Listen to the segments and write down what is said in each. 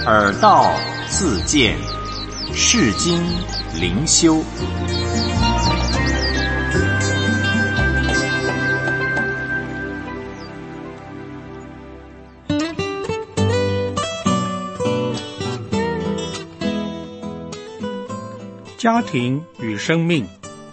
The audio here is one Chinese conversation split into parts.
耳道自见，世经灵修。 家庭与生命。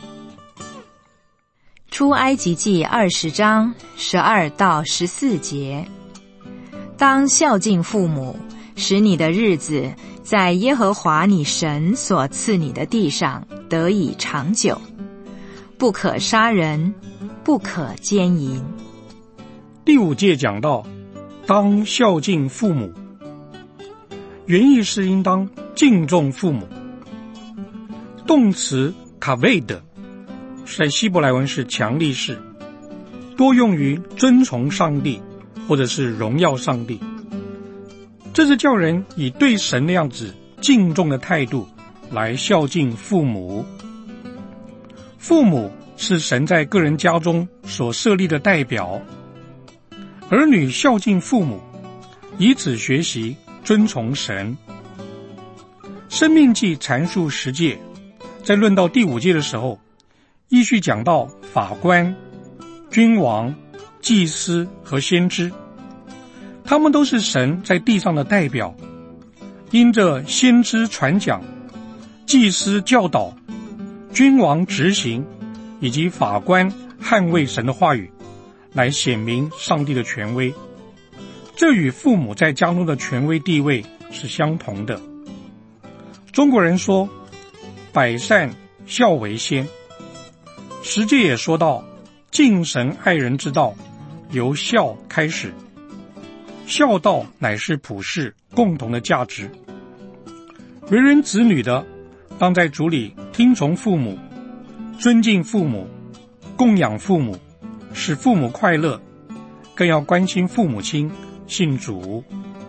出埃及记20章12到14节，当孝敬父母，使你的日子在耶和华你神所赐你的地上得以长久。不可杀人，不可奸淫。 第5节讲到，当孝敬父母，原意是应当敬重父母。动词卡维德在希伯来文是强力式，多用于尊崇上帝或者是荣耀上帝。这是叫人以对神那样子敬重的态度来孝敬父母。父母是神在个人家中所设立的代表，儿女孝敬父母，以此学习尊崇神。申命记阐述10诫，在论到第5诫的时候，依序讲到法官、君王、祭司和先知，他们都是神在地上的代表，因着先知传讲、祭司教导、君王执行以及法官捍卫神的话语，来显明上帝的权威。这与父母在家中的权威地位是相同的。中国人说百善孝为先，10诫也说到敬神爱人之道由孝开始，孝道乃是普世共同的价值。为人子女的，当在主里听从父母，尊敬父母，供养父母，使父母快乐，更要关心父母亲信主。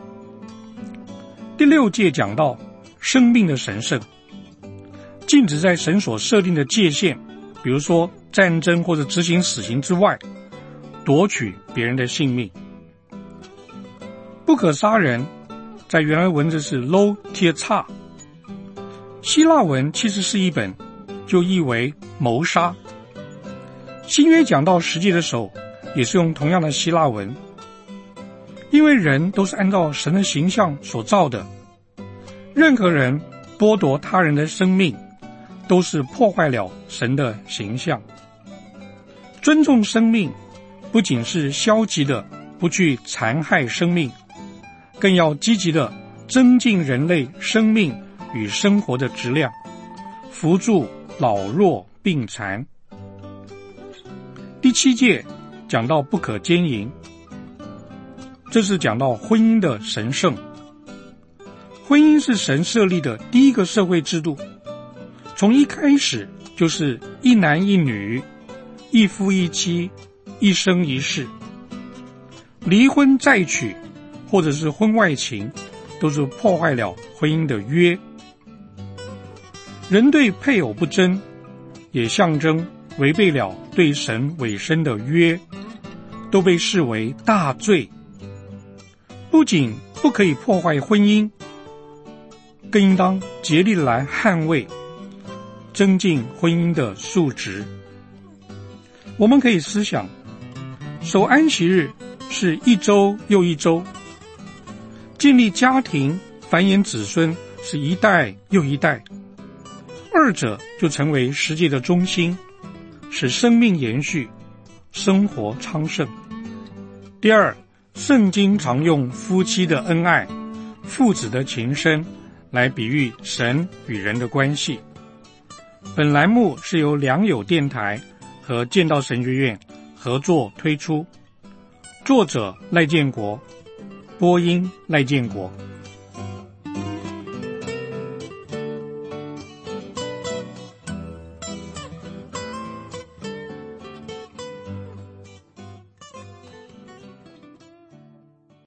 第6诫讲到生命的神圣，禁止在神所设定的界限，比如说战争或者执行死刑之外，夺取别人的性命。不可杀人，在原来文字是 lo tirtza， 希腊文其实是一本，就译为谋杀。新约讲到10诫的时候，也是用同样的希腊文，因为人都是按照神的形象所造的，任何人剥夺他人的生命，都是破坏了神的形象。尊重生命，不仅是消极的不去残害生命，更要积极的增进人类生命与生活的质量，扶助老弱病残。第7诫讲到不可奸淫，这是讲到婚姻的神圣。婚姻是神设立的第一个社会制度，从一开始就是一男一女，一夫一妻，一生一世。离婚再娶或者是婚外情，都是破坏了婚姻的约。人对配偶不贞，也象征违背了对神委身的约，都被视为大罪。不仅不可以破坏婚姻，更应当竭力来捍卫，增进婚姻的素质。我们可以思想，守安息日是一周又一周，建立家庭繁衍子孙是一代又一代，二者就成为世界的中心，使生命延续，生活昌盛。第二，圣经常用夫妻的恩爱、父子的情深来比喻神与人的关系。本栏目是由良友电台和建道神学院合作推出，作者赖建国，播音赖建国。